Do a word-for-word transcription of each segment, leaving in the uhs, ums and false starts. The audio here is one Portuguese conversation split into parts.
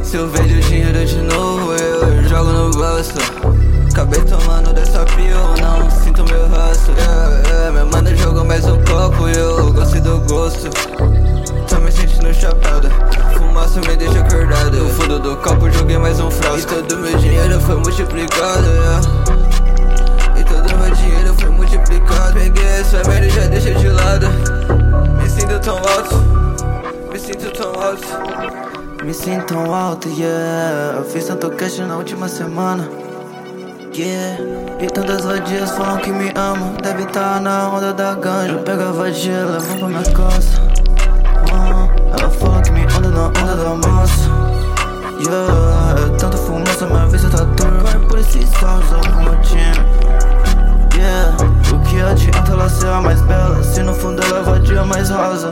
Se eu vejo dinheiro de novo, eu jogo no bolso. Acabei tomando dessa pio, não sinto meu rosto. Yeah, yeah, meu mano jogou mais um copo e eu gostei do gosto. Tô me sentindo chapada, fumaça me deixa acordado. No fundo do copo joguei mais um frasco. E todo meu dinheiro foi multiplicado, yeah. E todo meu dinheiro foi multiplicado. Peguei essa merda e já deixei de lado. Me sinto tão alto, me sinto tão alto. Me sinto tão alto, yeah. Eu fiz tanto cash na última semana, yeah. E tantas vadias falam que me amam. Deve tá na onda da ganja. Eu pego a vadia, levo pra minha casa. uh, Ela fala que me anda na onda da massa, yeah. É tanta fumaça, minha vista tá dura. Vai por esses saltos, eu com meu time, yeah. O que adianta ela ser a mais bela se no fundo ela é vadia mais rosa?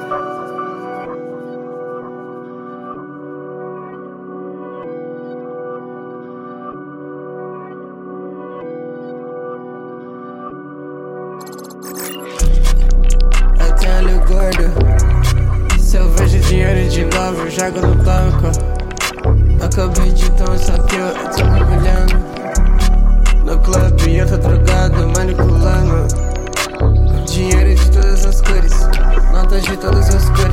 Olho gordo, se eu vejo dinheiro de novo, eu jogo no banco. Acabei de tão só que eu tô mergulhando no clube e eu tô drogado, manipulando. Dinheiro de todas as cores, notas de todas as cores.